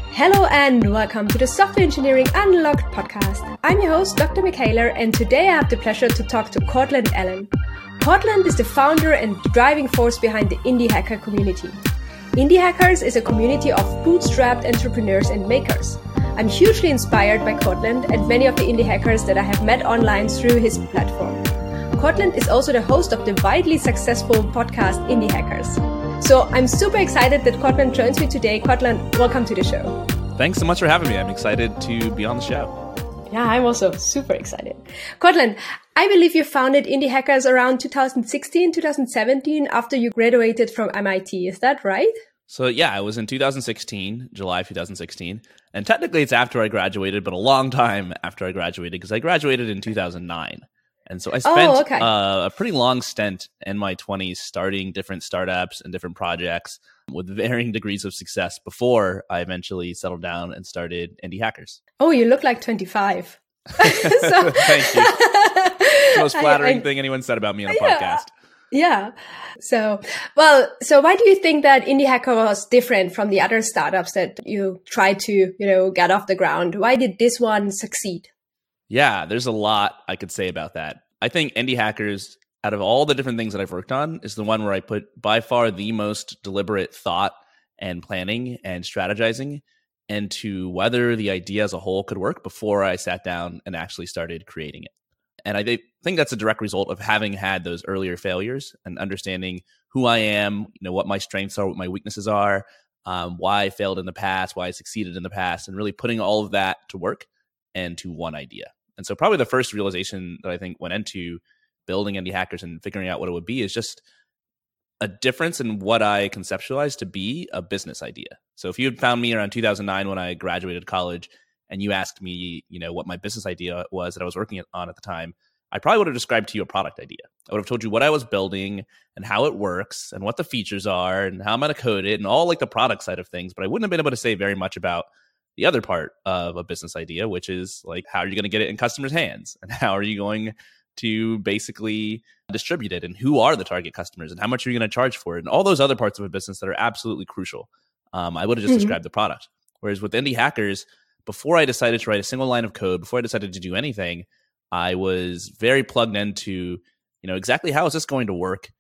Hello and welcome to the Software Engineering Unlocked podcast. I'm your host, Dr. Michaela, and today I have the pleasure to talk to Courtland Allen. Courtland is the founder and driving force behind the Indie Hacker community. Indie Hackers is a community of bootstrapped entrepreneurs and makers. I'm hugely inspired by Courtland and many of the indie hackers that I have met online through his platform. Courtland is also the host of the widely successful podcast Indie Hackers. So I'm super excited that Courtland joins me today. Courtland, welcome to the show. Thanks so much for having me. I'm excited to be on the show. Yeah, I'm also super excited. Courtland, I believe you founded Indie Hackers around 2016, 2017 after you graduated from MIT. Is that right? So yeah, it was in 2016, July 2016. And technically it's after I graduated, but a long time after I graduated because I graduated in 2009. And so I spent a pretty long stint in my 20s starting different startups and different projects with varying degrees of success before I eventually settled down and started Indie Hackers. Oh, you look like 25. Thank you. It's the most flattering thing anyone said about me on a podcast. Yeah. So why do you think that Indie Hacker was different from the other startups that you tried to, get off the ground? Why did this one succeed? Yeah, there's a lot I could say about that. I think Indie Hackers, out of all the different things that I've worked on, is the one where I put by far the most deliberate thought and planning and strategizing into whether the idea as a whole could work before I sat down and actually started creating it. And I think that's a direct result of having had those earlier failures and understanding who I am, what my strengths are, what my weaknesses are, why I failed in the past, why I succeeded in the past, and really putting all of that to work and to one idea. And so probably the first realization that I think went into building Indie Hackers and figuring out what it would be is just a difference in what I conceptualized to be a business idea. So if you had found me around 2009 when I graduated college and you asked me, what my business idea was that I was working on at the time, I probably would have described to you a product idea. I would have told you what I was building and how it works and what the features are and how I'm going to code it and all like the product side of things. But I wouldn't have been able to say very much about the other part of a business idea, which is like, how are you going to get it in customers' hands? And how are you going to basically distribute it? And who are the target customers? And how much are you going to charge for it? And all those other parts of a business that are absolutely crucial. I would have just described the product. Whereas with Indie Hackers, before I decided to write a single line of code, before I decided to do anything, I was very plugged into, exactly how is this going to work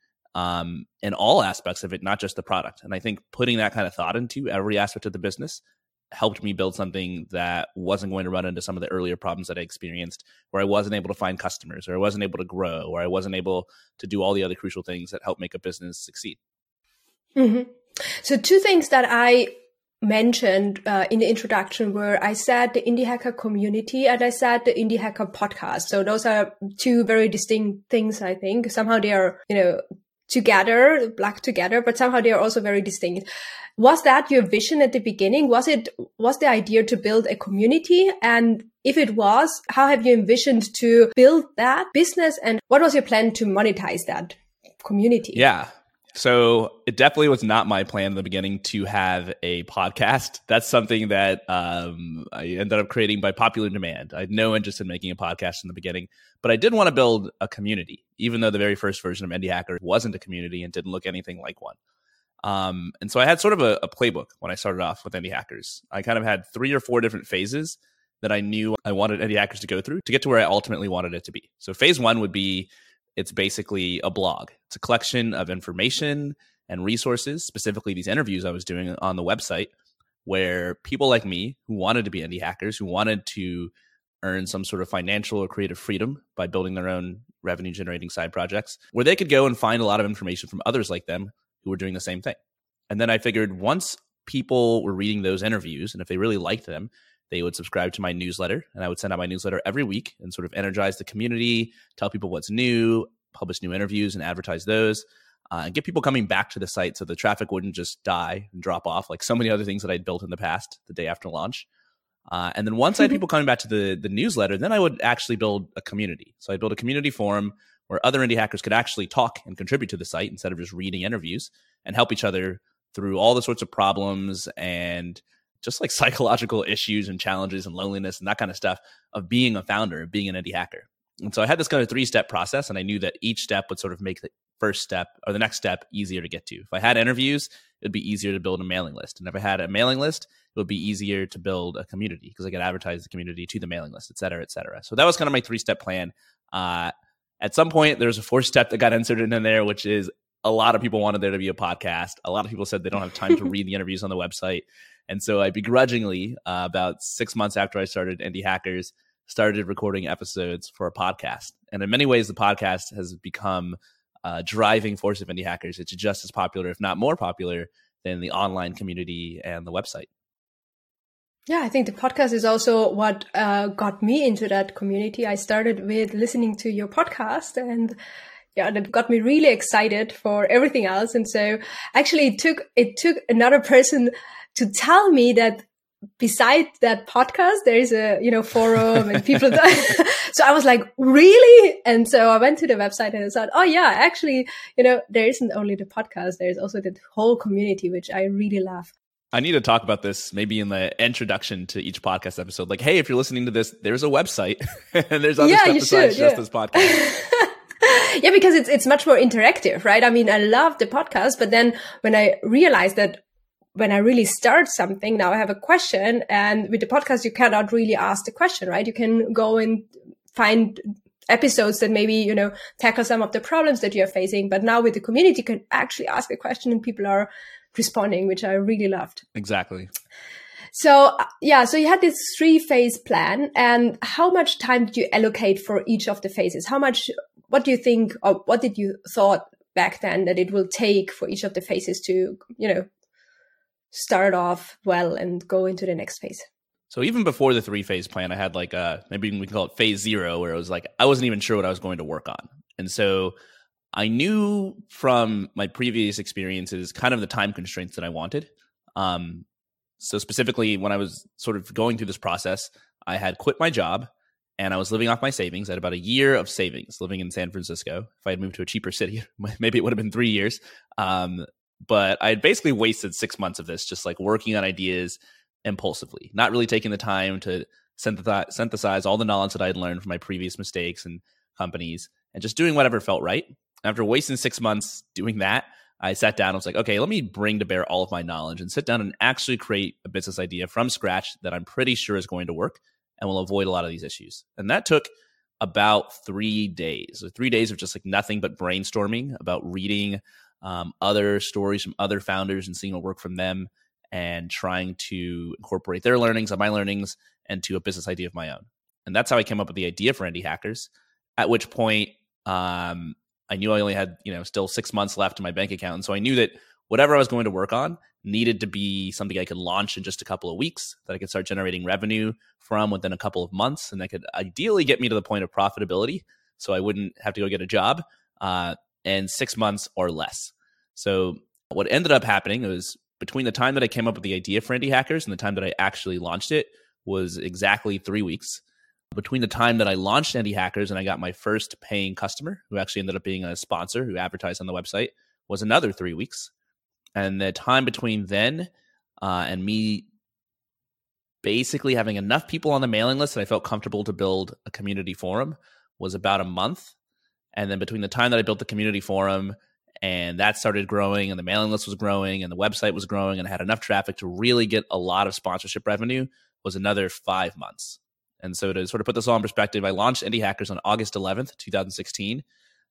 in all aspects of it, not just the product. And I think putting that kind of thought into every aspect of the business helped me build something that wasn't going to run into some of the earlier problems that I experienced, where I wasn't able to find customers, or I wasn't able to grow, or I wasn't able to do all the other crucial things that help make a business succeed. Mm-hmm. So two things that I mentioned in the introduction were I said the Indie Hacker community and I said the Indie Hacker podcast. So those are two very distinct things, I think. Somehow they are, together, but somehow they are also very distinct. Was that your vision at the beginning? Was the idea to build a community? And if it was, how have you envisioned to build that business? And what was your plan to monetize that community? Yeah. So it definitely was not my plan in the beginning to have a podcast. That's something that I ended up creating by popular demand. I had no interest in making a podcast in the beginning, but I did want to build a community, even though the very first version of Indie Hacker wasn't a community and didn't look anything like one. And so I had sort of a playbook when I started off with Indie Hackers. I kind of had 3 or 4 different phases that I knew I wanted Indie Hackers to go through to get to where I ultimately wanted it to be. So phase 1 would be, it's basically a blog. It's a collection of information and resources, specifically these interviews I was doing on the website, where people like me who wanted to be Indie Hackers, who wanted to earn some sort of financial or creative freedom by building their own revenue generating side projects, where they could go and find a lot of information from others like them who were doing the same thing. And then I figured once people were reading those interviews, and if they really liked them, they would subscribe to my newsletter, and I would send out my newsletter every week and sort of energize the community, tell people what's new, publish new interviews and advertise those, and get people coming back to the site so the traffic wouldn't just die and drop off like so many other things that I'd built in the past the day after launch. And then once I had people coming back to the newsletter, then I would actually build a community. So I'd build a community forum where other Indie Hackers could actually talk and contribute to the site instead of just reading interviews, and help each other through all the sorts of problems and just like psychological issues and challenges and loneliness and that kind of stuff of being a founder, of being an Indie Hacker. And so I had this kind of 3-step process, and I knew that each step would sort of make the first step or the next step easier to get to. If I had interviews, it'd be easier to build a mailing list. And if I had a mailing list, would be easier to build a community because I could advertise the community to the mailing list, et cetera, et cetera. So that was kind of my 3-step plan. At some point, there's a 4th step that got inserted in there, which is a lot of people wanted there to be a podcast. A lot of people said they don't have time to read the interviews on the website. And so I begrudgingly, about 6 months after I started Indie Hackers, started recording episodes for a podcast. And in many ways, the podcast has become a driving force of Indie Hackers. It's just as popular, if not more popular, than the online community and the website. Yeah, I think the podcast is also what got me into that community. I started with listening to your podcast, and yeah, that got me really excited for everything else. And so actually it took another person to tell me that beside that podcast, there is a, forum and people. So I was like, really? And so I went to the website and I thought, oh yeah, actually, there isn't only the podcast. There's also the whole community, which I really love. I need to talk about this maybe in the introduction to each podcast episode. Like, hey, if you're listening to this, there's a website and there's other stuff besides just this podcast. Yeah, because it's much more interactive, right? I mean, I love the podcast, but then when I realized that when I really start something, now I have a question, and with the podcast, you cannot really ask the question, right? You can go and find episodes that maybe, tackle some of the problems that you're facing. But now with the community, you can actually ask a question and people are responding, which I really loved. Exactly. So yeah, so you had this 3-phase plan, and how much time did you allocate for each of the phases? What do you think, or what did you thought back then that it will take for each of the phases to, start off well and go into the next phase? So even before the 3-phase plan, I had like maybe we can call it phase 0, where it was like, I wasn't even sure what I was going to work on. And so I knew from my previous experiences kind of the time constraints that I wanted. So specifically, when I was sort of going through this process, I had quit my job and I was living off my savings. I had about a year of savings living in San Francisco. If I had moved to a cheaper city, maybe it would have been 3 years. But I had basically wasted 6 months of this, just like working on ideas impulsively, not really taking the time to synthesize all the knowledge that I had learned from my previous mistakes and companies, and just doing whatever felt right. After wasting 6 months doing that, I sat down and was like, okay, let me bring to bear all of my knowledge and sit down and actually create a business idea from scratch that I'm pretty sure is going to work and will avoid a lot of these issues. And that took about 3 days. So 3 days of just like nothing but brainstorming about reading other stories from other founders and seeing what worked from them and trying to incorporate their learnings on my learnings into a business idea of my own. And that's how I came up with the idea for Indie Hackers, at which point I knew I only had, still 6 months left in my bank account. And so I knew that whatever I was going to work on needed to be something I could launch in just a couple of weeks, that I could start generating revenue from within a couple of months, and that could ideally get me to the point of profitability so I wouldn't have to go get a job in 6 months or less. So what ended up happening was between the time that I came up with the idea for Indie Hackers and the time that I actually launched it was exactly 3 weeks. Between the time that I launched Indie Hackers and I got my first paying customer, who actually ended up being a sponsor who advertised on the website, was another 3 weeks. And the time between then and me basically having enough people on the mailing list that I felt comfortable to build a community forum was about a month. And then between the time that I built the community forum and that started growing and the mailing list was growing and the website was growing and I had enough traffic to really get a lot of sponsorship revenue was another 5 months. And so to sort of put this all in perspective, I launched Indie Hackers on August 11th, 2016.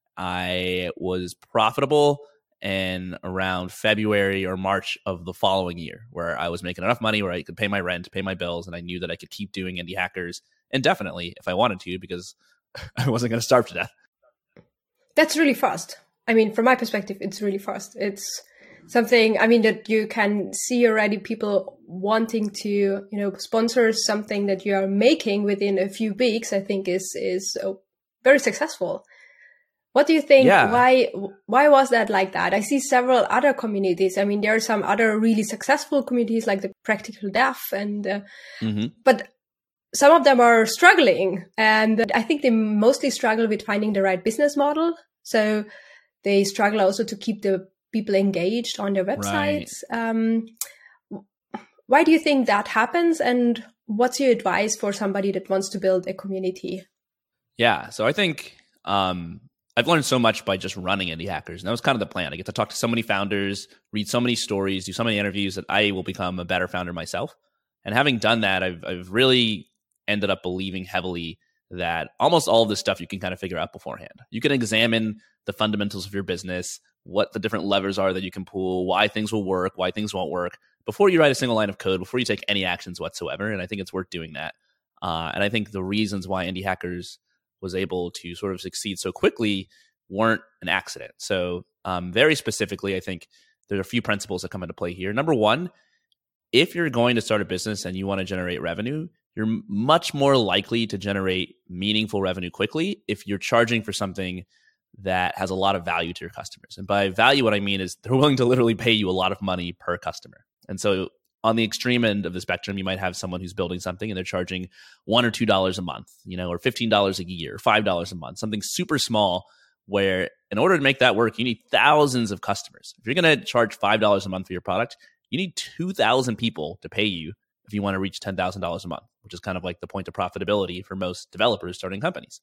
I was profitable in around February or March of the following year, where I was making enough money where I could pay my rent, pay my bills, and I knew that I could keep doing Indie Hackers indefinitely if I wanted to, because I wasn't going to starve to death. That's really fast. I mean, from my perspective, it's really fast. It's something, that you can see already people wanting to, sponsor something that you are making within a few weeks, I think is very successful. What do you think? Yeah. Why was that like that? I see several other communities. There are some other really successful communities like the Practical Dev and, but some of them are struggling, and I think they mostly struggle with finding the right business model. So they struggle also to keep the people engaged on their websites. Right. Why do you think that happens? And what's your advice for somebody that wants to build a community? Yeah. So I think I've learned so much by just running Indie Hackers. And that was kind of the plan. I get to talk to so many founders, read so many stories, do so many interviews that I will become a better founder myself. And having done that, I've really ended up believing heavily that almost all of this stuff you can kind of figure out beforehand. You can examine the fundamentals of your business, what the different levers are that you can pull, why things will work, why things won't work, before you write a single line of code, before you take any actions whatsoever. And I think it's worth doing that. And I think the reasons why Indie Hackers was able to sort of succeed so quickly weren't an accident. So very specifically, I think there are a few principles that come into play here. Number one, if you're going to start a business and you want to generate revenue, you're much more likely to generate meaningful revenue quickly if you're charging for something that has a lot of value to your customers. And by value, what I mean is they're willing to literally pay you a lot of money per customer. And so on the extreme end of the spectrum, you might have someone who's building something and they're charging $1 or $2 a month, or $15 a year, or $5 a month, something super small, where in order to make that work, you need thousands of customers. If you're going to charge $5 a month for your product, you need 2,000 people to pay you if you want to reach $10,000 a month, which is kind of like the point of profitability for most developers starting companies.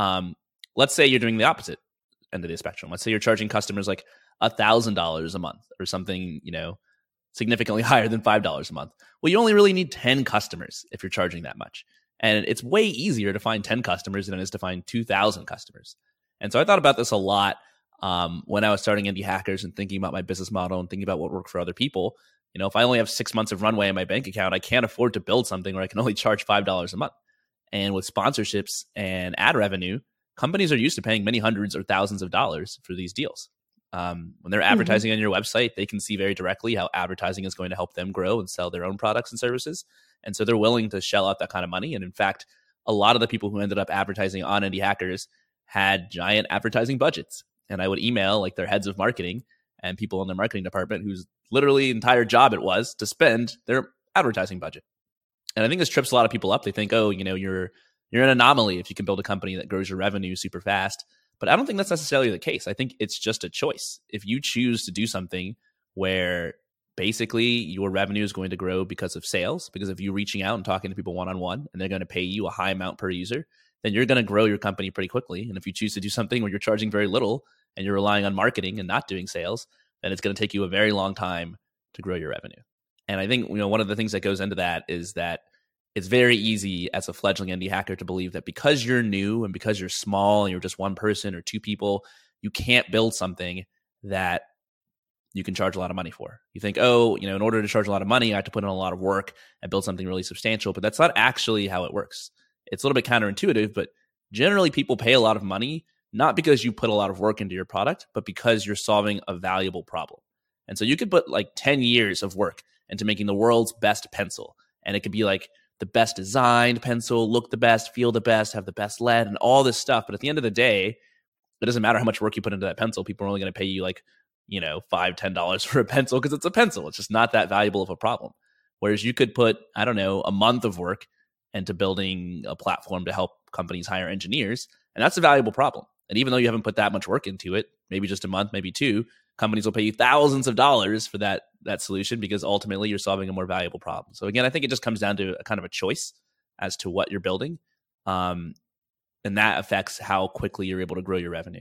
Let's say you're doing the opposite end of the spectrum. Let's say you're charging customers like $1,000 a month or something, significantly higher than $5 a month. Well, you only really need 10 customers if you're charging that much. And it's way easier to find 10 customers than it is to find 2,000 customers. And so I thought about this a lot when I was starting Indie Hackers and thinking about my business model and thinking about what worked for other people. If I only have 6 months of runway in my bank account, I can't afford to build something where I can only charge $5 a month. And with sponsorships and ad revenue, companies are used to paying many hundreds or thousands of dollars for these deals. When they're advertising on your website, they can see very directly how advertising is going to help them grow and sell their own products and services. And so they're willing to shell out that kind of money. And in fact, a lot of the people who ended up advertising on Indie Hackers had giant advertising budgets. And I would email like their heads of marketing and people in their marketing department whose literally entire job it was to spend their advertising budget. And I think this trips a lot of people up. They think, oh, you're an anomaly if you can build a company that grows your revenue super fast. But I don't think that's necessarily the case. I think it's just a choice. If you choose to do something where basically your revenue is going to grow because of sales, because of you reaching out and talking to people one-on-one, and they're going to pay you a high amount per user, then you're going to grow your company pretty quickly. And if you choose to do something where you're charging very little and you're relying on marketing and not doing sales, then it's going to take you a very long time to grow your revenue. And I think, one of the things that goes into that is that it's very easy as a fledgling indie hacker to believe that because you're new and because you're small and you're just one person or two people, you can't build something that you can charge a lot of money for. You think, in order to charge a lot of money, I have to put in a lot of work and build something really substantial. But that's not actually how it works. It's a little bit counterintuitive, but generally people pay a lot of money, not because you put a lot of work into your product, but because you're solving a valuable problem. And so you could put like 10 years of work into making the world's best pencil. And it could be like the best designed pencil, look the best, feel the best, have the best lead and all this stuff. But at the end of the day, it doesn't matter how much work you put into that pencil. People are only going to pay you like, $5, $10 for a pencil because it's a pencil. It's just not that valuable of a problem. Whereas you could put, a month of work into building a platform to help companies hire engineers. And that's a valuable problem. And even though you haven't put that much work into it, maybe just a month, maybe two, companies will pay you thousands of dollars for that solution because ultimately you're solving a more valuable problem. So again, I think it just comes down to a kind of a choice as to what you're building. And that affects how quickly you're able to grow your revenue.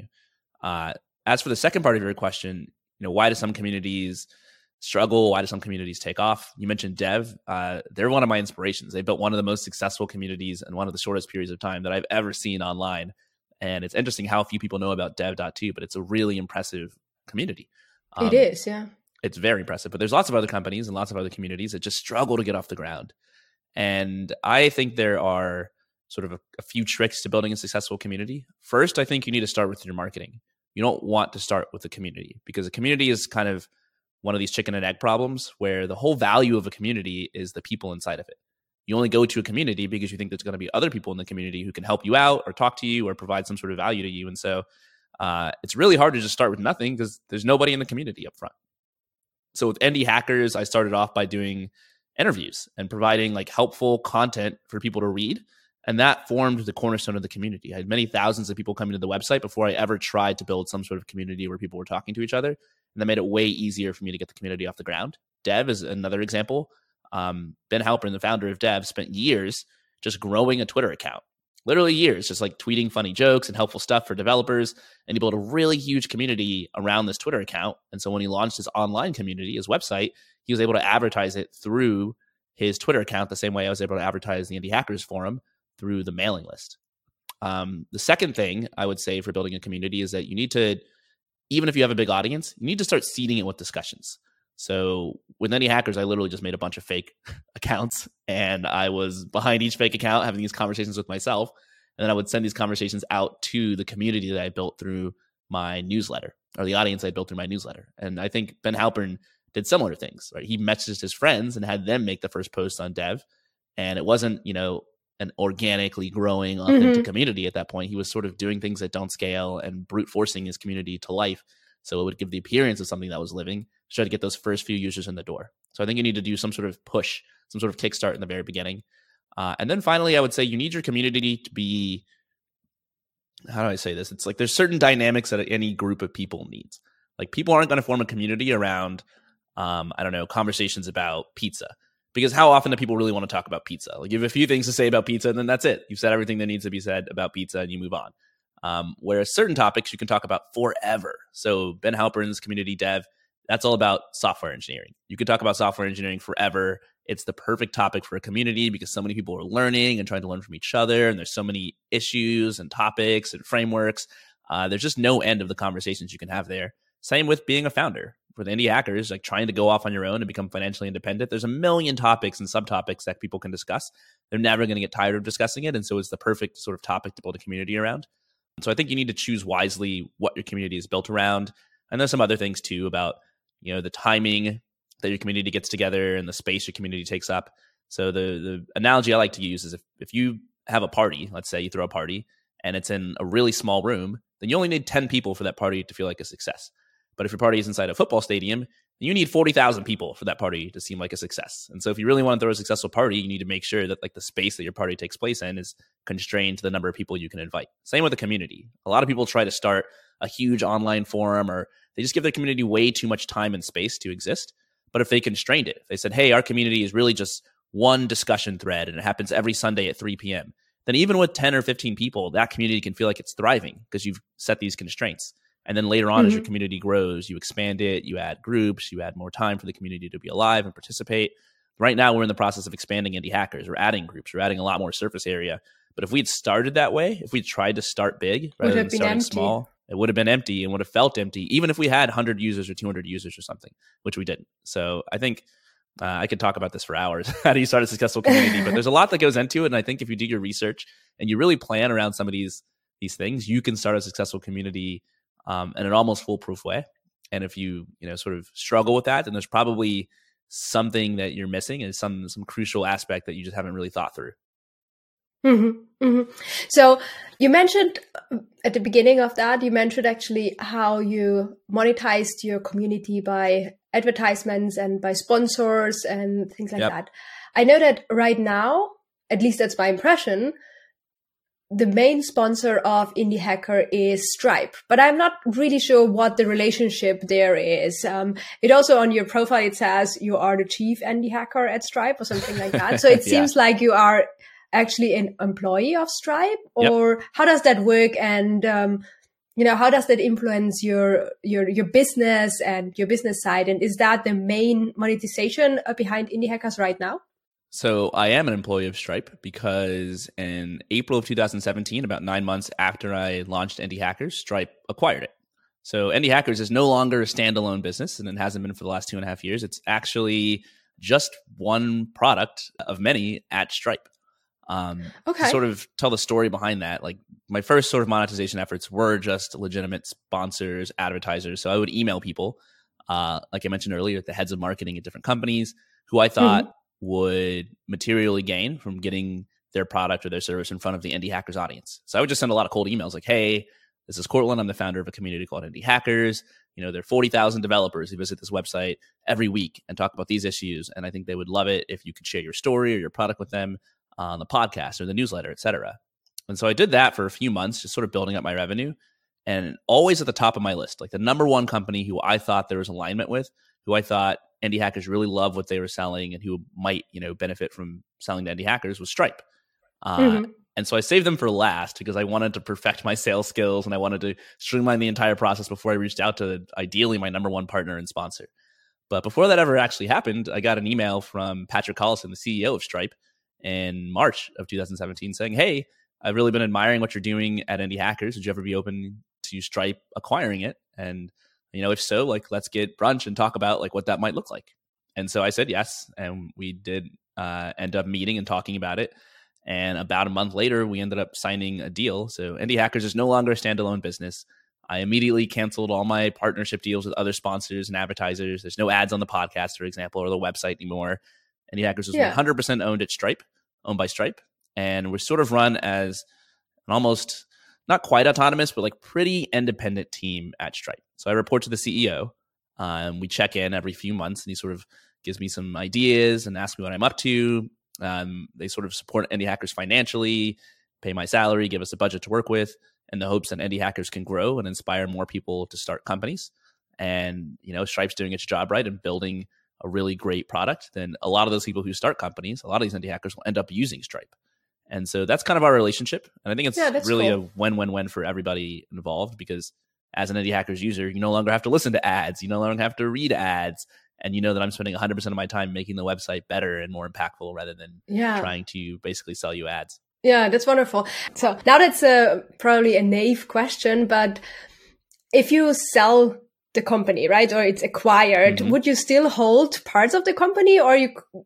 As for the second part of your question, why do some communities struggle? Why do some communities take off? You mentioned Dev. They're one of my inspirations. They built one of the most successful communities in one of the shortest periods of time that I've ever seen online. And it's interesting how few people know about Dev.to, but it's a really impressive community. It is, yeah. It's very impressive. But there's lots of other companies and lots of other communities that just struggle to get off the ground. And I think there are sort of a few tricks to building a successful community. First, I think you need to start with your marketing. You don't want to start with a community because a community is kind of one of these chicken and egg problems where the whole value of a community is the people inside of it. You only go to a community because you think there's going to be other people in the community who can help you out or talk to you or provide some sort of value to you. And so it's really hard to just start with nothing because there's nobody in the community up front. So with Indie Hackers, I started off by doing interviews and providing like helpful content for people to read. And that formed the cornerstone of the community. I had many thousands of people coming to the website before I ever tried to build some sort of community where people were talking to each other. And that made it way easier for me to get the community off the ground. Dev is another example. Ben Halpern, the founder of Dev, spent years just growing a Twitter account. Literally years, just like tweeting funny jokes and helpful stuff for developers. And he built a really huge community around this Twitter account. And so when he launched his online community, his website, he was able to advertise it through his Twitter account the same way I was able to advertise the Indie Hackers Forum through the mailing list. The second thing I would say for building a community is that you need to, even if you have a big audience, you need to start seeding it with discussions. So with Indie Hackers, I literally just made a bunch of fake accounts, and I was behind each fake account having these conversations with myself. And then I would send these conversations out to the community that I built through my newsletter, or the audience I built through my newsletter. And I think Ben Halpern did similar things, right? He messaged his friends and had them make the first post on Dev. And it wasn't, an organically growing, authentic community at that point. He was sort of doing things that don't scale and brute forcing his community to life. So it would give the appearance of something that was living, to try to get those first few users in the door. So I think you need to do some sort of push, some sort of kickstart in the very beginning. And then finally, I would say you need your community to be, how do I say this? It's like there's certain dynamics that any group of people needs. Like people aren't going to form a community around, conversations about pizza. Because how often do people really want to talk about pizza? Like you have a few things to say about pizza, and then that's it. You've said everything that needs to be said about pizza, and you move on. Whereas certain topics you can talk about forever. So Ben Halpern's community Dev, that's all about software engineering. You could talk about software engineering forever. It's the perfect topic for a community because so many people are learning and trying to learn from each other, and there's so many issues and topics and frameworks. There's just no end of the conversations you can have there. Same with being a founder. For the Indie Hackers, like trying to go off on your own and become financially independent, there's a million topics and subtopics that people can discuss. They're never going to get tired of discussing it. And so it's the perfect sort of topic to build a community around. So I think you need to choose wisely what your community is built around. And there's some other things too about, the timing that your community gets together and the space your community takes up. So the analogy I like to use is if you have a party, let's say you throw a party and it's in a really small room, then you only need 10 people for that party to feel like a success. But if your party is inside a football stadium, you need 40,000 people for that party to seem like a success. And so if you really want to throw a successful party, you need to make sure that like the space that your party takes place in is constrained to the number of people you can invite. Same with the community. A lot of people try to start a huge online forum, or they just give their community way too much time and space to exist. But if they constrained it, if they said, hey, our community is really just one discussion thread and it happens every Sunday at 3 p.m., then even with 10 or 15 people, that community can feel like it's thriving because you've set these constraints. And then later on, as your community grows, you expand it, you add groups, you add more time for the community to be alive and participate. Right now, we're in the process of expanding Indie Hackers. We're adding groups. We're adding a lot more surface area. But if we'd started that way, if we'd tried to start big rather than starting small, it would have been empty and would have felt empty, even if we had 100 users or 200 users or something, which we didn't. So I think I could talk about this for hours. How do you start a successful community? But there's a lot that goes into it. And I think if you do your research and you really plan around some of these things, you can start a successful community in an almost foolproof way. And if you sort of struggle with that, then there's probably something that you're missing and some crucial aspect that you just haven't really thought through. So you mentioned at the beginning of that, you mentioned actually how you monetized your community by advertisements and by sponsors and things like that. I know that right now, at least that's my impression, the main sponsor of Indie Hacker is Stripe, but I'm not really sure what the relationship there is. It also on your profile, it says you are the chief Indie Hacker at Stripe or something like that. So it seems like you are actually an employee of Stripe, or how does that work? And, how does that influence your business and your business side? And is that the main monetization behind Indie Hackers right now? So I am an employee of Stripe because in April of 2017, about 9 months after I launched Indie Hackers, Stripe acquired it. So Indie Hackers is no longer a standalone business, and it hasn't been for the last 2.5 years. It's actually just one product of many at Stripe. To sort of tell the story behind that, like my first sort of monetization efforts were just legitimate sponsors, advertisers. So I would email people, like I mentioned earlier, the heads of marketing at different companies who I thought would materially gain from getting their product or their service in front of the Indie Hackers audience. So I would just send a lot of cold emails like, hey, this is Cortland. I'm the founder of a community called Indie Hackers. There are 40,000 developers who visit this website every week and talk about these issues. And I think they would love it if you could share your story or your product with them on the podcast or the newsletter, et cetera. And so I did that for a few months, just sort of building up my revenue, and always at the top of my list, like the number one company who I thought there was alignment with, who I thought Indie Hackers really loved what they were selling and who might, benefit from selling to Indie Hackers was Stripe. And so I saved them for last because I wanted to perfect my sales skills and I wanted to streamline the entire process before I reached out to ideally my number one partner and sponsor. But before that ever actually happened, I got an email from Patrick Collison, the CEO of Stripe, in March of 2017 saying, hey, I've really been admiring what you're doing at Indie Hackers. Would you ever be open to Stripe acquiring it? And, if so, like, let's get brunch and talk about like what that might look like. And so I said yes. And we did end up meeting and talking about it. And about a month later, we ended up signing a deal. So Indie Hackers is no longer a standalone business. I immediately canceled all my partnership deals with other sponsors and advertisers. There's no ads on the podcast, for example, or the website anymore. Indie Hackers was 100% owned by Stripe. And we're sort of run as an almost not quite autonomous, but like pretty independent team at Stripe. So I report to the CEO. We check in every few months, and he sort of gives me some ideas and asks me what I'm up to. They sort of support Indie Hackers financially, pay my salary, give us a budget to work with, in the hopes that Indie Hackers can grow and inspire more people to start companies. And, Stripe's doing its job right and building a really great product. Then a lot of those people who start companies, a lot of these Indie Hackers will end up using Stripe. And so that's kind of our relationship. And I think it's really cool. A win-win-win for everybody involved, because as an Indie Hackers user, you no longer have to listen to ads. You no longer have to read ads. And you know that I'm spending 100% of my time making the website better and more impactful rather than trying to basically sell you ads. Yeah, that's wonderful. So now that's probably a naive question, but if you sell the company, right, or it's acquired, would you still hold parts of the company, or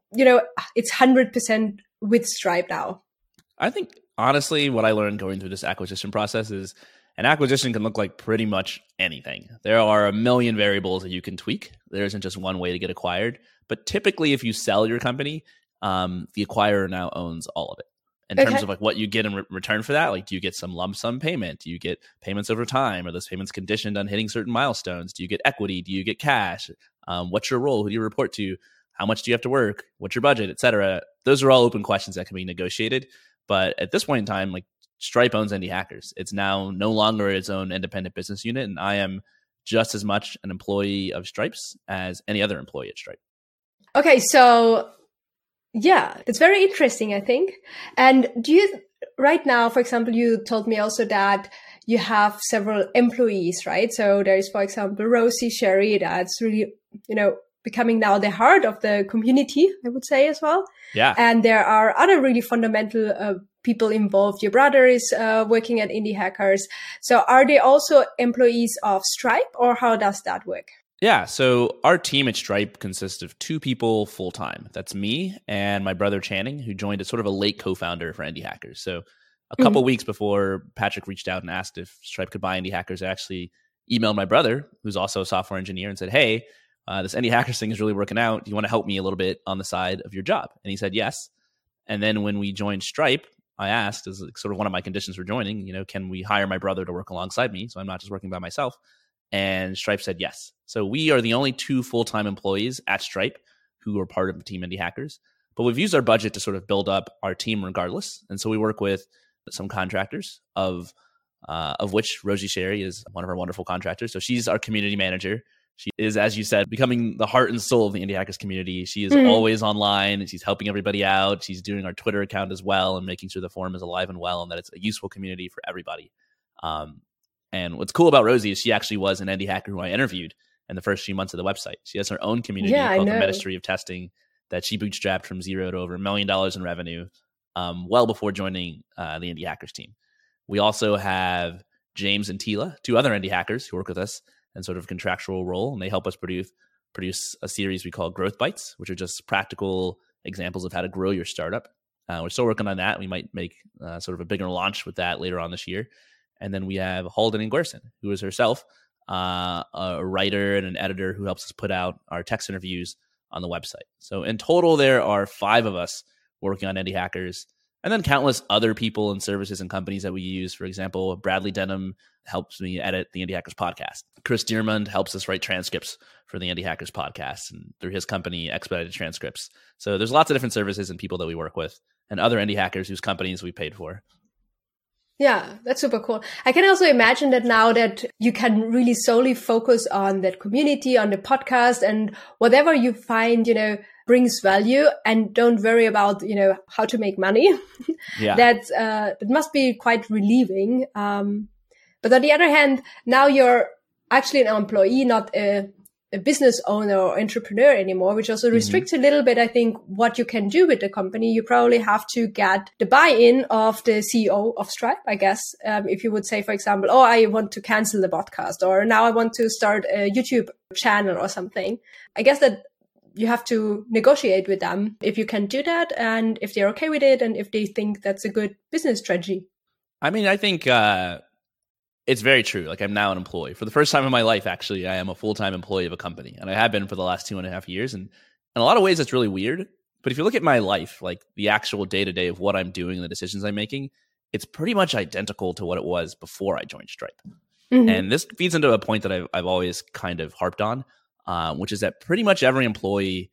it's 100% with Stripe now? I think, honestly, what I learned going through this acquisition process is an acquisition can look like pretty much anything. There are a million variables that you can tweak. There isn't just one way to get acquired. But typically, if you sell your company, the acquirer now owns all of it. In terms of like what you get in return for that, like, do you get some lump sum payment? Do you get payments over time? Are those payments conditioned on hitting certain milestones? Do you get equity? Do you get cash? What's your role? Who do you report to? How much do you have to work? What's your budget, et cetera? Those are all open questions that can be negotiated. But at this point in time, like, Stripe owns Indie Hackers. It's now no longer its own independent business unit. And I am just as much an employee of Stripe's as any other employee at Stripe. Okay, so yeah, it's very interesting, I think. And do you, right now, for example, you told me also that you have several employees, right? So there is, for example, Rosie, Sherry, that's really, becoming now the heart of the community, I would say as well. Yeah. And there are other really fundamental people involved. Your brother is working at Indie Hackers. So are they also employees of Stripe, or how does that work? Yeah, so our team at Stripe consists of 2 people full-time. That's me and my brother Channing, who joined as sort of a late co-founder for Indie Hackers. So a couple weeks before Patrick reached out and asked if Stripe could buy Indie Hackers, I actually emailed my brother, who's also a software engineer, and said, hey, this Indie Hackers thing is really working out. Do you want to help me a little bit on the side of your job? And he said yes. And then when we joined Stripe, I asked, as sort of one of my conditions for joining, can we hire my brother to work alongside me so I'm not just working by myself? And Stripe said yes. So we are the only 2 full-time employees at Stripe who are part of the team Indie Hackers. But we've used our budget to sort of build up our team regardless. And so we work with some contractors, of which Rosie Sherry is one of our wonderful contractors. So she's our community manager. She is, as you said, becoming the heart and soul of the Indie Hackers community. She is always online, and she's helping everybody out. She's doing our Twitter account as well and making sure the forum is alive and well and that it's a useful community for everybody. And what's cool about Rosie is she actually was an Indie Hacker who I interviewed in the first few months of the website. She has her own community called the Ministry of Testing that she bootstrapped from zero to over $1 million in revenue well before joining the Indie Hackers team. We also have James and Tila, 2 other Indie Hackers who work with us in sort of contractual role, and they help us produce a series we call Growth Bites, which are just practical examples of how to grow your startup. We're still working on that. We might make sort of a bigger launch with that later on this year. And then we have Halden and Guerson, who is herself a writer and an editor who helps us put out our text interviews on the website. So in total, there are 5 of us working on Indie Hackers, and then countless other people and services and companies that we use. For example, Bradley Denham helps me edit the Indie Hackers podcast. Chris Dearmond helps us write transcripts for the Indie Hackers podcast, and through his company, Expedited Transcripts. So there's lots of different services and people that we work with, and other Indie Hackers whose companies we paid for. Yeah, that's super cool. I can also imagine that now that you can really solely focus on that community, on the podcast, and whatever you find, brings value, and don't worry about, how to make money. Yeah. That must be quite relieving. But on the other hand, now you're actually an employee, not a a business owner or entrepreneur anymore, which also restricts a little bit, I think, what you can do with the company. You probably have to get the buy-in of the CEO of Stripe, I guess. If you would say, for example, oh, I want to cancel the podcast, or now I want to start a YouTube channel or something. I guess that you have to negotiate with them if you can do that, and if they're okay with it, and if they think that's a good business strategy. I mean, I think it's very true. Like, I'm now an employee. For the first time in my life, actually, I am a full-time employee of a company. And I have been for the last 2.5 years. And in a lot of ways, it's really weird. But if you look at my life, like the actual day-to-day of what I'm doing and the decisions I'm making, it's pretty much identical to what it was before I joined Stripe. And this feeds into a point that I've always kind of harped on, which is that pretty much every employee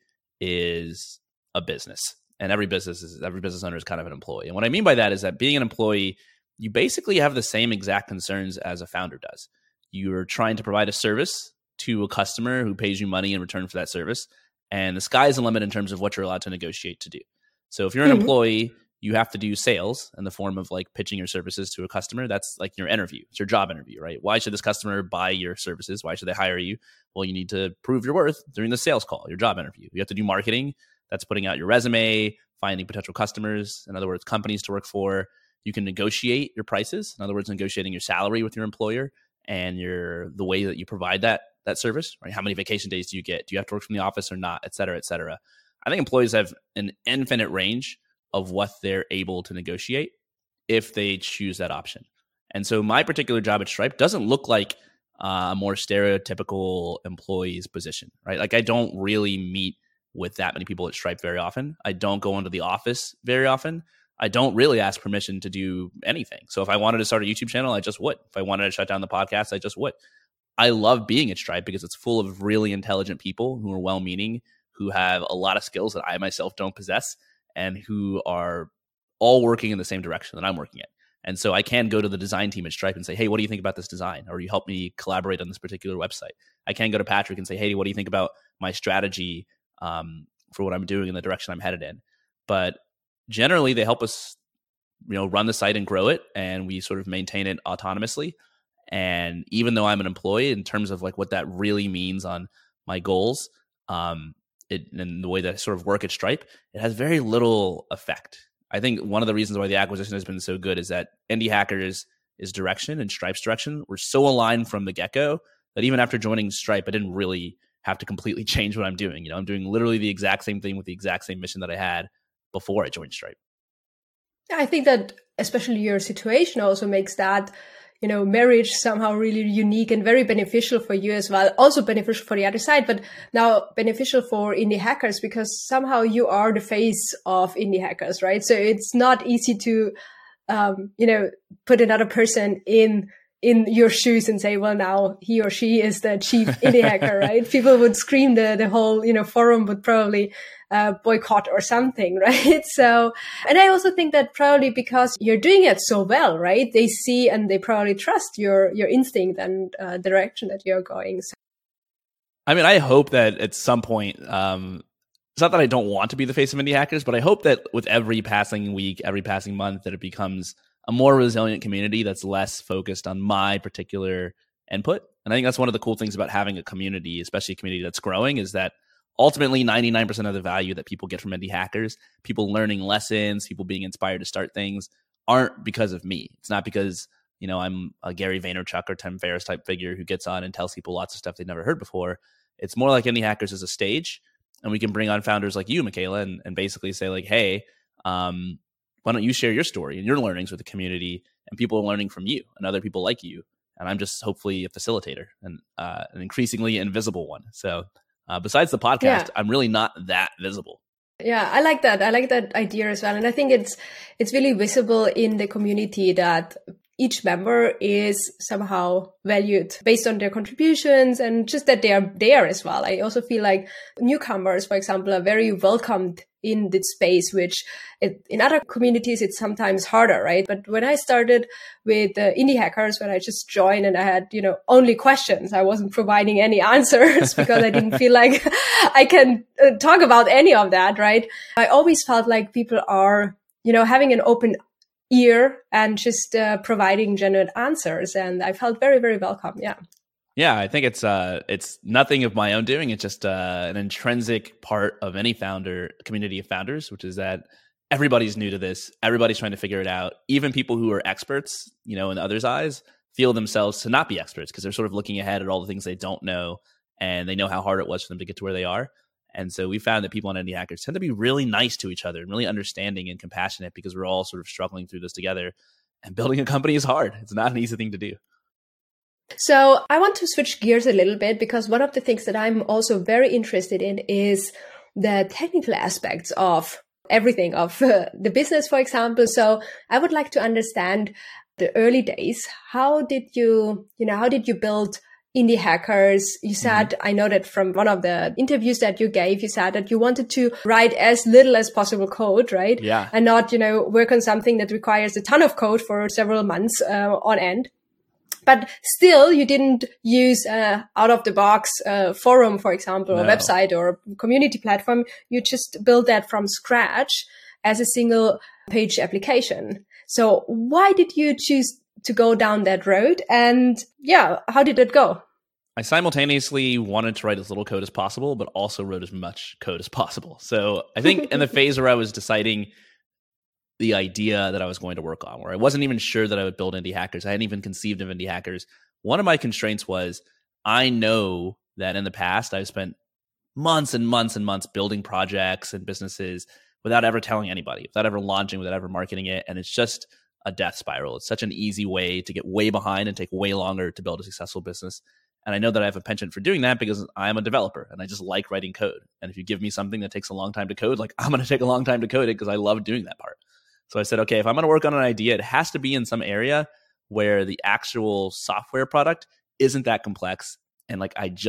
is a business. And every business owner is kind of an employee. And what I mean by that is that being an employee, you basically have the same exact concerns as a founder does. You're trying to provide a service to a customer who pays you money in return for that service. And the sky is the limit in terms of what you're allowed to negotiate to do. So if you're an employee, you have to do sales in the form of like pitching your services to a customer. That's like your interview. It's your job interview, right? Why should this customer buy your services? Why should they hire you? Well, you need to prove your worth during the sales call, your job interview. You have to do marketing. That's putting out your resume, finding potential customers, in other words, companies to work for. You can negotiate your prices. In other words, negotiating your salary with your employer and the way that you provide that service, right? How many vacation days do you get? Do you have to work from the office or not, et cetera, et cetera. I think employees have an infinite range of what they're able to negotiate if they choose that option. And so my particular job at Stripe doesn't look like a more stereotypical employee's position, right? Like, I don't really meet with that many people at Stripe very often. I don't go into the office very often. I don't really ask permission to do anything. So if I wanted to start a YouTube channel, I just would. If I wanted to shut down the podcast, I just would. I love being at Stripe because it's full of really intelligent people who are well-meaning, who have a lot of skills that I myself don't possess, and who are all working in the same direction that I'm working in. And so I can go to the design team at Stripe and say, hey, what do you think about this design? Or you help me collaborate on this particular website. I can go to Patrick and say, hey, what do you think about my strategy for what I'm doing in the direction I'm headed in? But generally, they help us, run the site and grow it, and we sort of maintain it autonomously. And even though I'm an employee, in terms of like what that really means on my goals, and the way that I sort of work at Stripe, it has very little effect. I think one of the reasons why the acquisition has been so good is that Indie Hackers' direction and Stripe's direction were so aligned from the get-go that even after joining Stripe, I didn't really have to completely change what I'm doing. I'm doing literally the exact same thing with the exact same mission that I had before I joined Stripe. I think that especially your situation also makes that, marriage somehow really unique and very beneficial for you as well. Also beneficial for the other side, but now beneficial for Indie Hackers because somehow you are the face of Indie Hackers, right? So it's not easy to, put another person in your shoes and say, well, now he or she is the chief indie hacker, right? People would scream, the whole, forum would probably boycott or something, right? So, and I also think that probably because you're doing it so well, right? They see and they probably trust your instinct and the direction that you're going. So. I mean, I hope that at some point, it's not that I don't want to be the face of Indie Hackers, but I hope that with every passing week, every passing month, that it becomes a more resilient community that's less focused on my particular input. And I think that's one of the cool things about having a community, especially a community that's growing, is that ultimately 99% of the value that people get from Indie Hackers, people learning lessons, people being inspired to start things, aren't because of me. It's not because, I'm a Gary Vaynerchuk or Tim Ferriss type figure who gets on and tells people lots of stuff they've never heard before. It's more like Indie Hackers is a stage, and we can bring on founders like you, Michaela, and basically say like, hey, why don't you share your story and your learnings with the community, and people are learning from you and other people like you. And I'm just hopefully a facilitator and an increasingly invisible one. So besides the podcast, I'm really not that visible. Yeah, I like that. I like that idea as well. And I think it's really visible in the community that each member is somehow valued based on their contributions and just that they are there as well. I also feel like newcomers, for example, are very welcomed in this space, which in other communities, it's sometimes harder, right? But when I started with Indie Hackers, when I just joined and I had, only questions, I wasn't providing any answers because I didn't feel like I can talk about any of that, right? I always felt like people are, having an open ear and just providing genuine answers. And I felt very, very welcome. Yeah. Yeah, I think it's nothing of my own doing. It's just an intrinsic part of any founder community of founders, which is that everybody's new to this. Everybody's trying to figure it out. Even people who are experts, in others' eyes, feel themselves to not be experts because they're sort of looking ahead at all the things they don't know, and they know how hard it was for them to get to where they are. And so we found that people on Indie Hackers tend to be really nice to each other and really understanding and compassionate because we're all sort of struggling through this together. And building a company is hard. It's not an easy thing to do. So I want to switch gears a little bit because one of the things that I'm also very interested in is the technical aspects of everything, of the business, for example. So I would like to understand the early days. How did you build Indie Hackers? You said, I know that from one of the interviews that you gave, you said that you wanted to write as little as possible code, right? Yeah. And not, work on something that requires a ton of code for several months on end. But still, you didn't use out-of-the-box forum, for example, or website or community platform. You just built that from scratch as a single-page application. So why did you choose to go down that road? And how did it go? I simultaneously wanted to write as little code as possible, but also wrote as much code as possible. So I think in the phase where I was deciding the idea that I was going to work on, where I wasn't even sure that I would build Indie Hackers, I hadn't even conceived of Indie Hackers. One of my constraints was I know that in the past I've spent months and months and months building projects and businesses without ever telling anybody, without ever launching, without ever marketing it. And it's just a death spiral. It's such an easy way to get way behind and take way longer to build a successful business. And I know that I have a penchant for doing that because I'm a developer and I just like writing code. And if you give me something that takes a long time to code, I'm going to take a long time to code it because I love doing that part. So I said, okay, if I'm going to work on an idea, it has to be in some area where the actual software product isn't that complex. And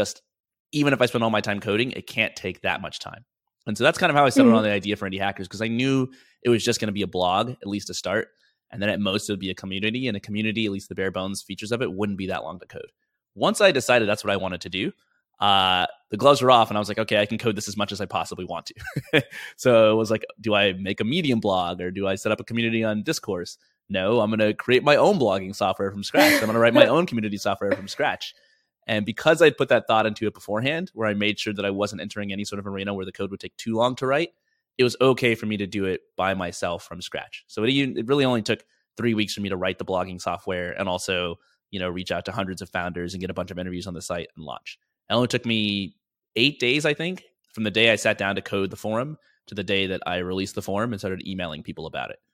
even if I spend all my time coding, it can't take that much time. And so that's kind of how I settled on the idea for Indie Hackers, because I knew it was just going to be a blog, at least to start. And then at most it would be a community, and a community, at least the bare bones features of it, wouldn't be that long to code. Once I decided that's what I wanted to do, the gloves were off and I was like, okay, I can code this as much as I possibly want to. So it was like, do I make a Medium blog or do I set up a community on Discourse? No, I'm going to create my own blogging software from scratch. I'm going to write my own community software from scratch. And because I'd put that thought into it beforehand, where I made sure that I wasn't entering any sort of arena where the code would take too long to write, it was okay for me to do it by myself from scratch. So it really only took 3 weeks for me to write the blogging software and also, reach out to hundreds of founders and get a bunch of interviews on the site and launch. It only took me 8 days, I think, from the day I sat down to code the forum to the day that I released the forum and started emailing people about it.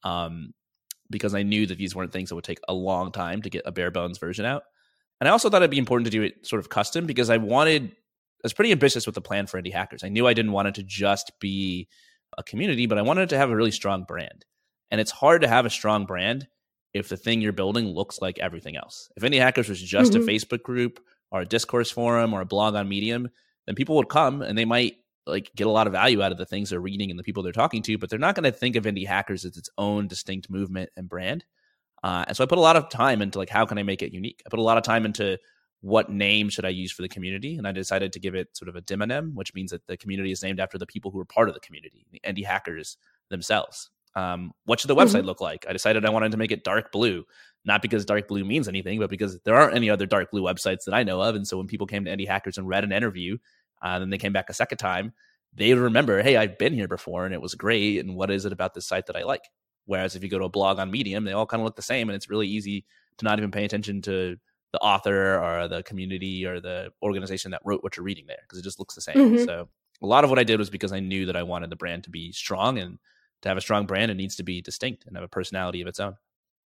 Because I knew that these weren't things that would take a long time to get a bare bones version out. And I also thought it'd be important to do it sort of custom because I was pretty ambitious with the plan for Indie Hackers. I knew I didn't want it to just be a community, but I wanted it to have a really strong brand. And it's hard to have a strong brand if the thing you're building looks like everything else. If Indie Hackers was just a Facebook group or a Discourse forum or a blog on Medium, then people would come and they might get a lot of value out of the things they're reading and the people they're talking to, but they're not going to think of Indie Hackers as its own distinct movement and brand. And so I put a lot of time into how can I make it unique? I put a lot of time into what name should I use for the community? And I decided to give it sort of a demonym, which means that the community is named after the people who are part of the community, the Indie Hackers themselves. What should the website look like? I decided I wanted to make it dark blue, not because dark blue means anything, but because there aren't any other dark blue websites that I know of. And so when people came to Indie Hackers and read an interview, then they came back a second time, they would remember, hey, I've been here before and it was great. And what is it about this site that I like? Whereas if you go to a blog on Medium, they all kind of look the same. And it's really easy to not even pay attention to the author or the community or the organization that wrote what you're reading there, because it just looks the same. So a lot of what I did was because I knew that I wanted the brand to be strong, and to have a strong brand, it needs to be distinct and have a personality of its own.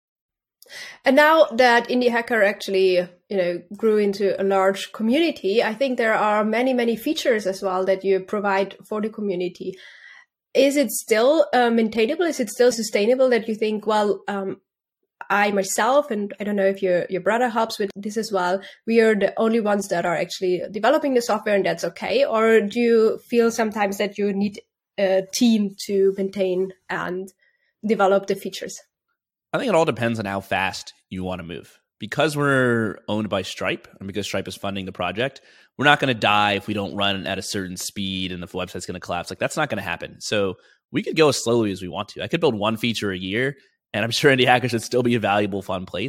And now that Indie Hacker actually, grew into a large community, I think there are many, many features as well that you provide for the community. Is it still maintainable? Is it still sustainable that you think, well, I myself, and I don't know if your brother helps with this as well, we are the only ones that are actually developing the software and that's okay? Or do you feel sometimes that you need a team to maintain and develop the features? I think it all depends on how fast you want to move. Because we're owned by Stripe and because Stripe is funding the project, we're not going to die if we don't run at a certain speed and the website's going to collapse. That's not going to happen. So we could go as slowly as we want to. I could build one feature a year and I'm sure Indie Hackers should still be a valuable, fun place.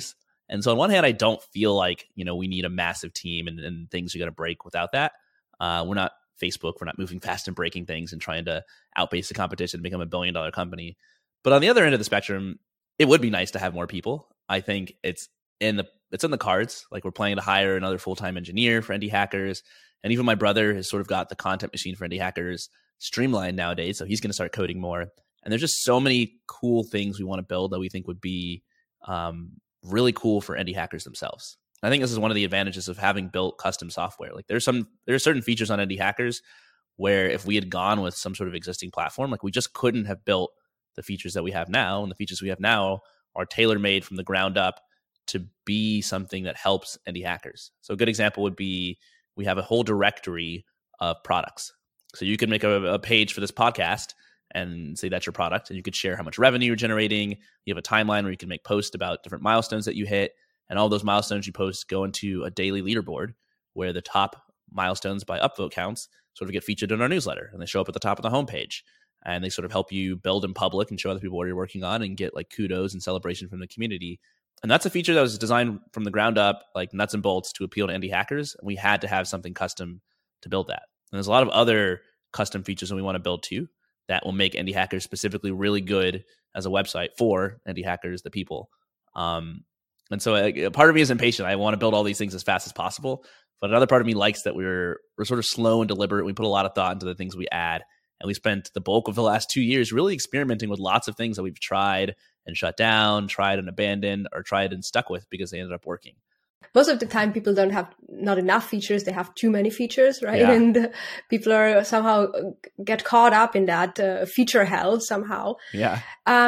And so on one hand, I don't feel like, we need a massive team and things are going to break without that. We're not Facebook. We're not moving fast and breaking things and trying to outpace the competition and become $1 billion company. But on the other end of the spectrum, it would be nice to have more people. I think it's in the cards. Like, we're planning to hire another full-time engineer for Indie Hackers. And even my brother has sort of got the content machine for Indie Hackers streamlined nowadays. So he's going to start coding more. And there's just so many cool things we want to build that we think would be really cool for Indie Hackers themselves. I think this is one of the advantages of having built custom software. Like, there are certain features on Indie Hackers where if we had gone with some sort of existing platform, like, we just couldn't have built the features that we have now. And the features we have now are tailor-made from the ground up to be something that helps Indie Hackers. So a good example would be, we have a whole directory of products. So you could make a page for this podcast and say that's your product, and you could share how much revenue you're generating. You have a timeline where you can make posts about different milestones that you hit, and all those milestones you post go into a daily leaderboard where the top milestones by upvote counts sort of get featured in our newsletter, and they show up at the top of the homepage, and they sort of help you build in public and show other people what you're working on and get like kudos and celebration from the community. And that's a feature that was designed from the ground up, like nuts and bolts, to appeal to Indie Hackers. And we had to have something custom to build that. And there's a lot of other custom features that we want to build too that will make Indie Hackers specifically really good as a website for Indie Hackers, the people. And so a part of me is impatient. I want to build all these things as fast as possible. But another part of me likes that we're sort of slow and deliberate. We put a lot of thought into the things we add. And we spent the bulk of the last 2 years really experimenting with lots of things that we've tried and shut down, tried and abandoned, or tried and stuck with because they ended up working. Most of the time, people don't have not enough features. They have too many features, right? Yeah. And people are somehow get caught up in that feature hell somehow. Yeah.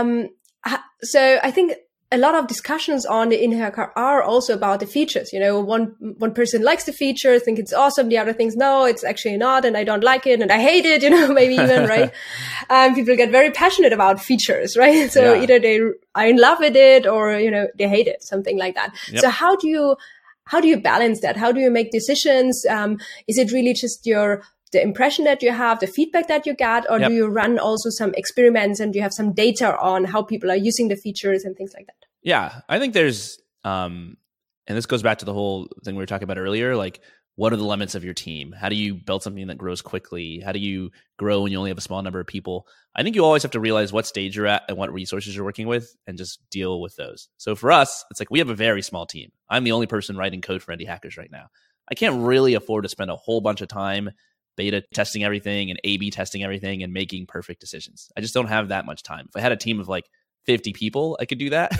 So I think a lot of discussions on the Indie Hacker are also about the features. One person likes the feature, think it's awesome. The other thinks, no, it's actually not, and I don't like it, and I hate it, maybe even, right? People get very passionate about features, right? So either they are in love with it or, they hate it, something like that. Yep. So how do you balance that? How do you make decisions? Is it really just the impression that you have, the feedback that you get, or do you run also some experiments and you have some data on how people are using the features and things like that? Yeah, I think there's, and this goes back to the whole thing we were talking about earlier, like, what are the limits of your team? How do you build something that grows quickly? How do you grow when you only have a small number of people? I think you always have to realize what stage you're at and what resources you're working with and just deal with those. So for us, it's like we have a very small team. I'm the only person writing code for Indie Hackers right now. I can't really afford to spend a whole bunch of time beta testing everything and A/B testing everything and making perfect decisions. I just don't have that much time. If I had a team of like 50 people, I could do that.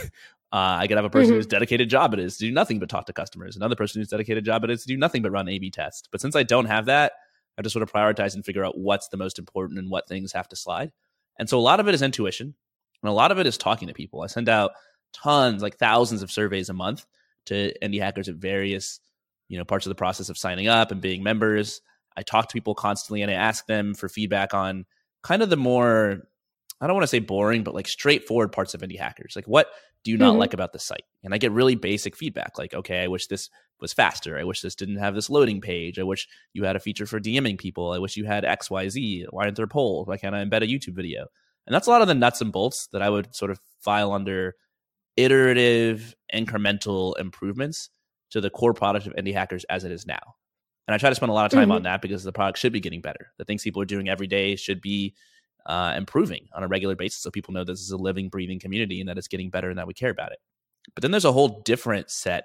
I could have a person whose dedicated job it is to do nothing but talk to customers. Another person whose dedicated job it is to do nothing but run A/B tests. But since I don't have that, I have to sort of prioritize and figure out what's the most important and what things have to slide. And so a lot of it is intuition, and a lot of it is talking to people. I send out tons, like thousands of surveys a month to Indie Hackers at various, parts of the process of signing up and being members. I talk to people constantly and I ask them for feedback on kind of the more, I don't want to say boring, but like straightforward parts of Indie Hackers. Like, what do you not like about the site? And I get really basic feedback. Like, okay, I wish this was faster. I wish this didn't have this loading page. I wish you had a feature for DMing people. I wish you had XYZ. Why aren't there polls? Why can't I embed a YouTube video? And that's a lot of the nuts and bolts that I would sort of file under iterative, incremental improvements to the core product of Indie Hackers as it is now. And I try to spend a lot of time on that because the product should be getting better. The things people are doing every day should be improving on a regular basis, so people know this is a living, breathing community and that it's getting better and that we care about it. But then there's a whole different set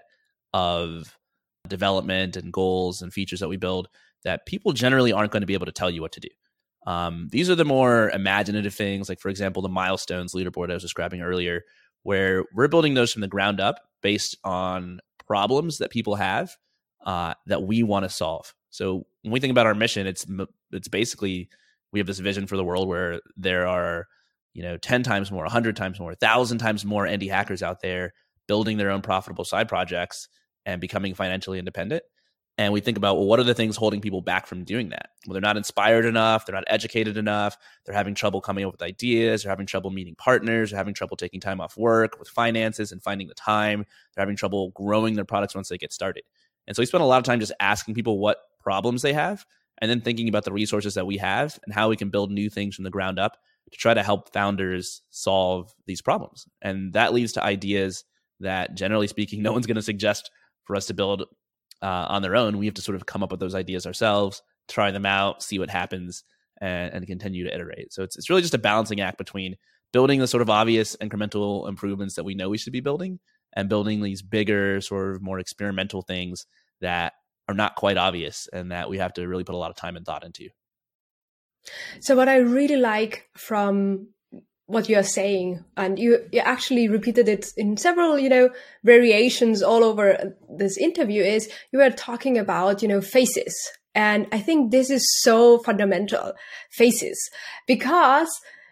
of development and goals and features that we build that people generally aren't going to be able to tell you what to do. These are the more imaginative things, like, for example, the milestones leaderboard I was describing earlier, where we're building those from the ground up based on problems that people have that we want to solve. So when we think about our mission, it's basically, we have this vision for the world where there are, 10 times more, 100 times more, 1,000 times more Indie Hackers out there building their own profitable side projects and becoming financially independent. And we think about, well, what are the things holding people back from doing that? Well, they're not inspired enough. They're not educated enough. They're having trouble coming up with ideas. They're having trouble meeting partners. They're having trouble taking time off work with finances and finding the time. They're having trouble growing their products once they get started. And so we spend a lot of time just asking people what problems they have and then thinking about the resources that we have and how we can build new things from the ground up to try to help founders solve these problems. And that leads to ideas that generally speaking, no one's going to suggest for us to build on their own. We have to sort of come up with those ideas ourselves, try them out, see what happens, and continue to iterate. So it's really just a balancing act between building the sort of obvious incremental improvements that we know we should be building and building these bigger, sort of more experimental things that are not quite obvious and that we have to really put a lot of time and thought into. So what I really like from what you're saying, and you actually repeated it in several, variations all over this interview, is you were talking about, phases. And I think this is so fundamental, phases, because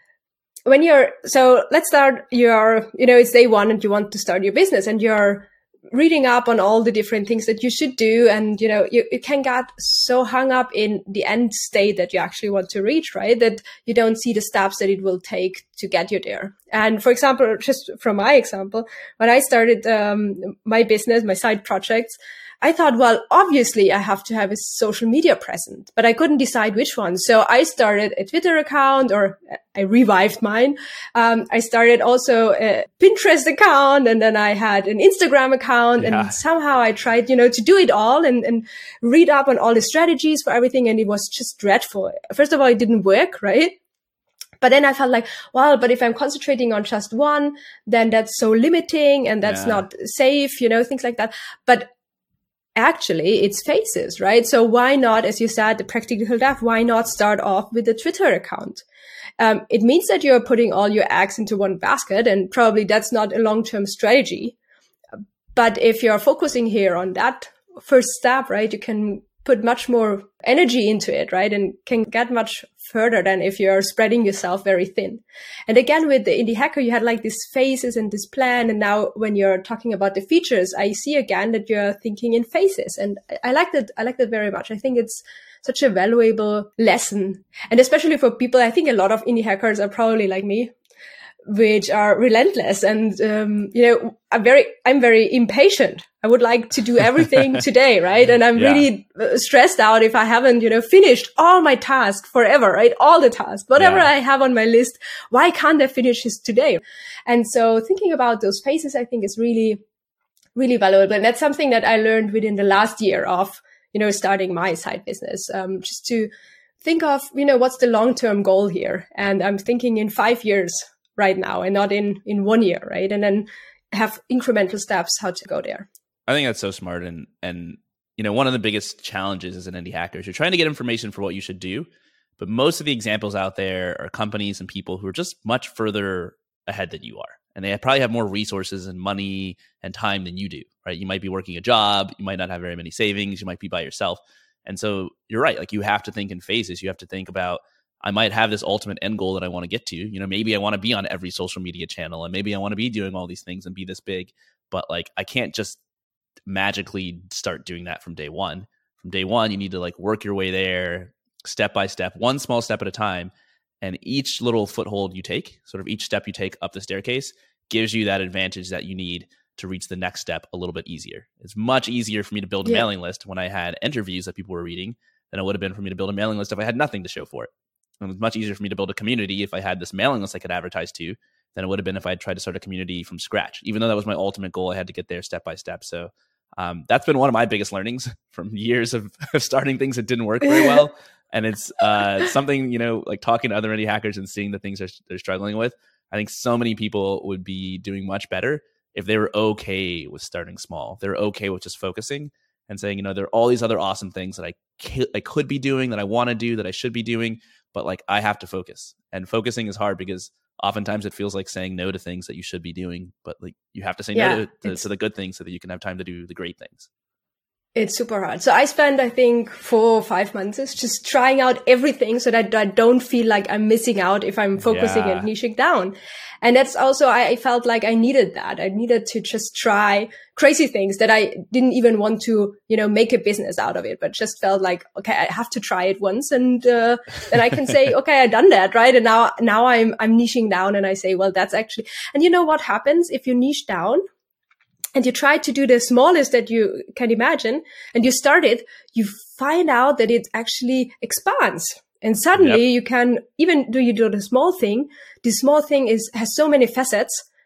let's start it's day one and you want to start your business and you're reading up on all the different things that you should do. And, you can get so hung up in the end state that you actually want to reach, right? That you don't see the steps that it will take to get you there. And for example, just from my example, when I started my business, my side projects, I thought, well, obviously I have to have a social media presence, but I couldn't decide which one. So I started a Twitter account, or I revived mine. I started also a Pinterest account, and then I had an Instagram account, and somehow I tried, to do it all and read up on all the strategies for everything. And it was just dreadful. First of all, it didn't work, right? But then I felt like, well, but if I'm concentrating on just one, then that's so limiting and that's not safe, things like that. But actually, it's phases, right? So why not, as you said, the practical dev, why not start off with a Twitter account? It means that you're putting all your eggs into one basket, and probably that's not a long-term strategy. But if you're focusing here on that first step, right, you can put much more energy into it, right? And can get much further than if you're spreading yourself very thin. And again, with the Indie Hacker, you had like these phases and this plan. And now when you're talking about the features, I see again that you're thinking in phases. And I like that. I like that very much. I think it's such a valuable lesson. And especially for people, I think a lot of Indie Hackers are probably like me, which are relentless. And, I'm very impatient. I would like to do everything today, right? And I'm really stressed out if I haven't, finished all my tasks forever, right? All the tasks, whatever I have on my list. Why can't I finish this today? And so thinking about those phases, I think is really, really valuable. And that's something that I learned within the last year of, starting my side business, just to think of, what's the long-term goal here? And I'm thinking in 5 years right now and not in 1 year, right? And then have incremental steps how to go there. I think that's so smart. And one of the biggest challenges as an indie hacker is you're trying to get information for what you should do. But most of the examples out there are companies and people who are just much further ahead than you are. And they probably have more resources and money and time than you do, right? You might be working a job. You might not have very many savings. You might be by yourself. And so you're right. Like you have to think in phases. You have to think about, I might have this ultimate end goal that I want to get to. Maybe I want to be on every social media channel and maybe I want to be doing all these things and be this big. But like, I can't just magically start doing that from day one. From day one, you need to like work your way there step by step, one small step at a time. And each little foothold you take, sort of each step you take up the staircase, gives you that advantage that you need to reach the next step a little bit easier. It's much easier for me to build a mailing list when I had interviews that people were reading than it would have been for me to build a mailing list if I had nothing to show for it. And it was much easier for me to build a community if I had this mailing list I could advertise to than it would have been if I had tried to start a community from scratch. Even though that was my ultimate goal, I had to get there step by step. So that's been one of my biggest learnings from years of starting things that didn't work very well. And it's something, like talking to other indie hackers and seeing the things they're struggling with. I think so many people would be doing much better if they were okay with starting small. They're okay with just focusing and saying, there are all these other awesome things that I could be doing, that I want to do, that I should be doing, but like I have to focus. And focusing is hard because oftentimes it feels like saying no to things that you should be doing, but like you have to say no to the good things so that you can have time to do the great things. It's super hard. So I spent, I think, 4 or 5 months just trying out everything so that I don't feel like I'm missing out if I'm focusing and niching down. And that's also, I felt like I needed that. I needed to just try crazy things that I didn't even want to, make a business out of it, but just felt like, okay, I have to try it once. And then I can say, okay, I've done that, right? And now I'm niching down and I say, well, that's actually, and you know what happens if you niche down? And you try to do the smallest that you can imagine, and you start it, you find out that it actually expands. And suddenly you can, even though you do the small thing, the small thing has so many facets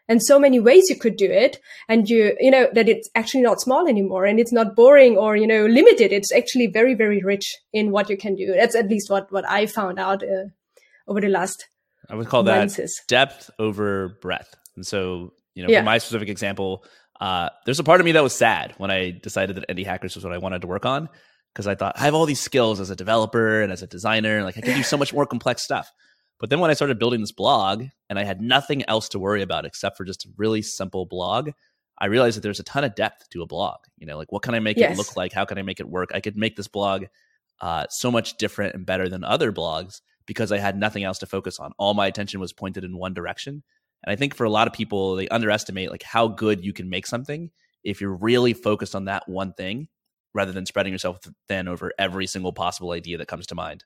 and so many ways you could do it. And that it's actually not small anymore, and it's not boring or, limited. It's actually very, very rich in what you can do. That's at least what I found out over the last I would call months. that depth over breadth. And so, for my specific example, there's a part of me that was sad when I decided that Indie Hackers was what I wanted to work on, because I thought I have all these skills as a developer and as a designer, like I can do so much more complex stuff. But then when I started building this blog and I had nothing else to worry about except for just a really simple blog, I realized that there's a ton of depth to a blog. Like what can I make it look like? How can I make it work? I could make this blog so much different and better than other blogs because I had nothing else to focus on. All my attention was pointed in one direction. And I think for a lot of people, they underestimate like how good you can make something if you're really focused on that one thing rather than spreading yourself thin over every single possible idea that comes to mind.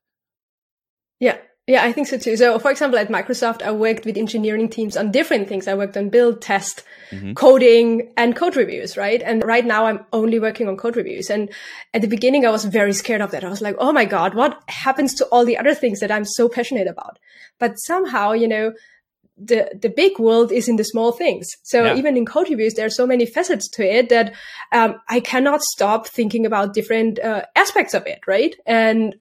Yeah, I think so too. So for example, at Microsoft, I worked with engineering teams on different things. I worked on build, test, coding, and code reviews, right? And right now I'm only working on code reviews. And at the beginning, I was very scared of that. I was like, oh my God, what happens to all the other things that I'm so passionate about? But somehow, the big world is in the small things. So even in code reviews, there are so many facets to it that I cannot stop thinking about different aspects of it, right? And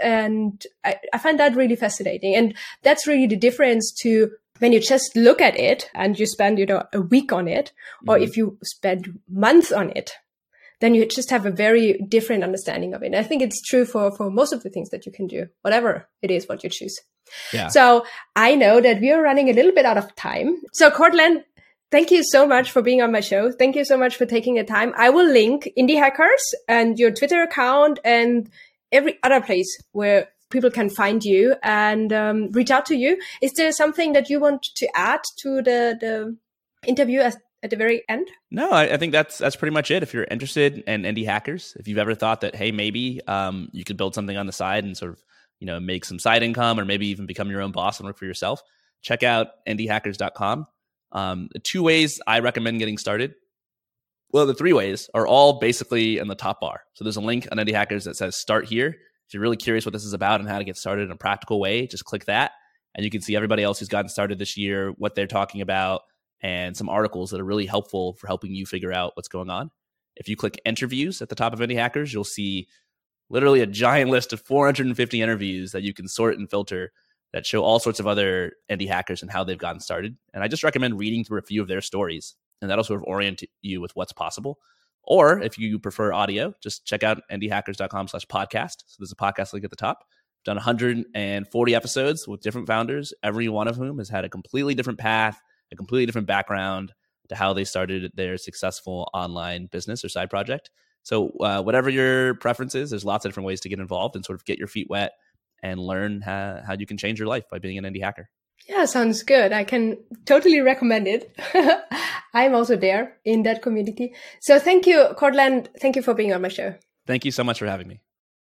I find that really fascinating. And that's really the difference to when you just look at it and you spend, a week on it, or if you spend months on it, then you just have a very different understanding of it. And I think it's true for most of the things that you can do, whatever it is, what you choose. Yeah. So I know that we are running a little bit out of time. So Courtland, thank you so much for being on my show. Thank you so much for taking the time. I will link Indie Hackers and your Twitter account and every other place where people can find you and reach out to you. Is there something that you want to add to the interview at the very end? No, I think that's pretty much it. If you're interested in Indie Hackers, if you've ever thought that, hey, maybe you could build something on the side and sort of make some side income or maybe even become your own boss and work for yourself, check out indiehackers.com. The 2 ways I recommend getting started, well, the 3 ways are all basically in the top bar. So there's a link on Indie Hackers that says start here. If you're really curious what this is about and how to get started in a practical way, just click that. And you can see everybody else who's gotten started this year, what they're talking about, and some articles that are really helpful for helping you figure out what's going on. If you click interviews at the top of Indie Hackers, you'll see literally a giant list of 450 interviews that you can sort and filter that show all sorts of other Indie Hackers and how they've gotten started. And I just recommend reading through a few of their stories, and that'll sort of orient you with what's possible. Or if you prefer audio, just check out indiehackers.com/podcast. So there's a podcast link at the top. I've done 140 episodes with different founders, every one of whom has had a completely different path, a completely different background to how they started their successful online business or side project. So whatever your preference is, there's lots of different ways to get involved and sort of get your feet wet and learn how you can change your life by being an indie hacker. Yeah, sounds good. I can totally recommend it. I'm also there in that community. So thank you, Courtland. Thank you for being on my show. Thank you so much for having me.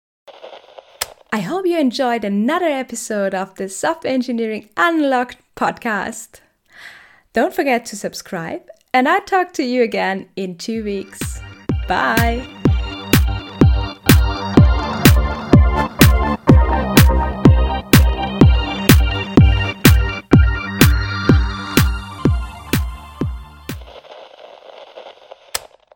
I hope you enjoyed another episode of the Software Engineering Unlocked podcast. Don't forget to subscribe, and I'll talk to you again in 2 weeks. Bye.